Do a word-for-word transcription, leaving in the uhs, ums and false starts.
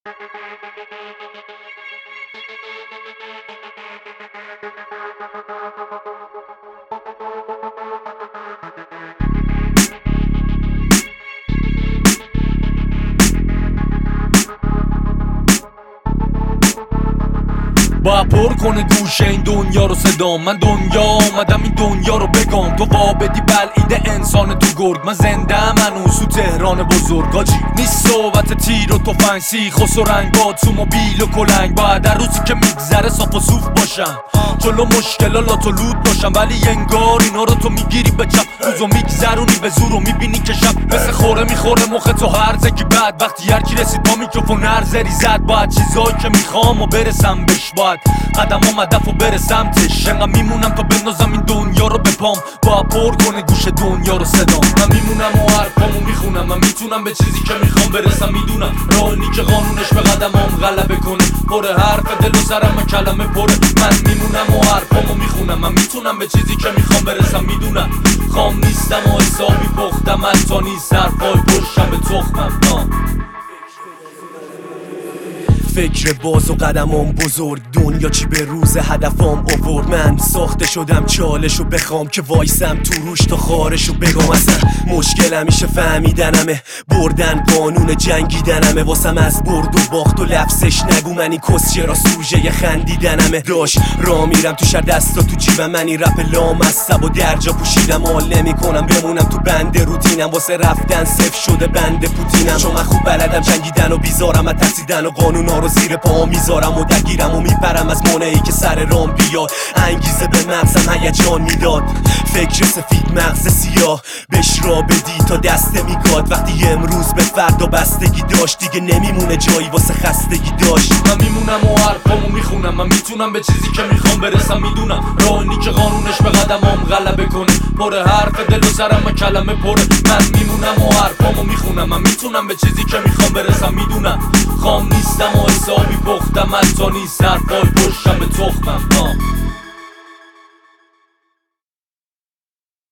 با پر کنه گوش این دنیا رو صدام. من دنیا آمدم این دنیا رو بگم. تو وابدی بلعیده انسان تو گرگ. من زنده من تو تهران بزرگ. آجی نیست صحبت تیر و تفنگ، سیخ و سرنگ، اتومبیل و کلنگ. باید در روزی که میگذره صاف و صوف باشم، جلو مشکلا لات و لوت باشم. ولی انگار اینا رو تو میگیری به چپ، روزو میگذرونی به زور و میبینی که شب مثل خوره میخوره مخ تو هر زکی. بعد وقتی هر کی رسید با میکروفون هرزری زد، باید چیزایی که میخوام و برسم بهش، باید قدمام هدف و برسمتش. انقدر میمونم تا بندازم این دنیا رو به پام. با پر کنه گوش دنیا رو صدام. من میمونم و حرفامو میخونم. من میتونم به چیزی که میخوام برسم. میدونم راهی که قانونش به قدمام غلبه کنه. پر حرف دل و سرم کلمه پره. من میمونم و حرفامو میخونم. من میتونم به چیزی که میخوام برسم. میدونم خام نیستم و حسابی پختم. حتی نیست حرفای پرشم به تخمم. فکر باز و قدمام بزرگ، دنیا چی به روز هدفام آورد. من ساخته شدم چالشو بخوام که وایسم تو روش تا خارشو بگم. اصلا مشکل همیشه فهمیدنمه، بردن قانون جنگیدنمه. واسم از برد و باخت و لفظش نگو، منی کسچه را سوژه خندیدنمه. داش را میرم تو شهر دستا تو جیبم، منی رپ لامصب و درجا پوشیدم. حال نمی کنم بمونم تو بند روتینم، واسه رفتن صفر شده بند پوتینم. چون من خوب بلدم جنگیدن و بیزارم از ترسیدن و قانونا رو زیر پا میذارم و درگیرم و میپرم از مانعی که سر رام بیاد. انگیزه به مغزم هیجان میداد، فکر سفید مغز سیاه بهش را بدی تا دسته میگاد. وقتی امروز به فردا بستگی داشت، دیگه نمیمونه جایی واسه خستگی داشت. من میمونم و حرفامو میخونم. من میتونم به چیزی که میخوام برسم. میدونم راهی که قانونش به قدمام غلبه کنه. پر حرف دل و سرم کلمه پره. من میمونم و حرفامو میخونم. من میتونم به چیزی که میخوام برسم. میدونم خام نیستم و حسابی پختم. حتی نیست حرفای پرشم به تخمم.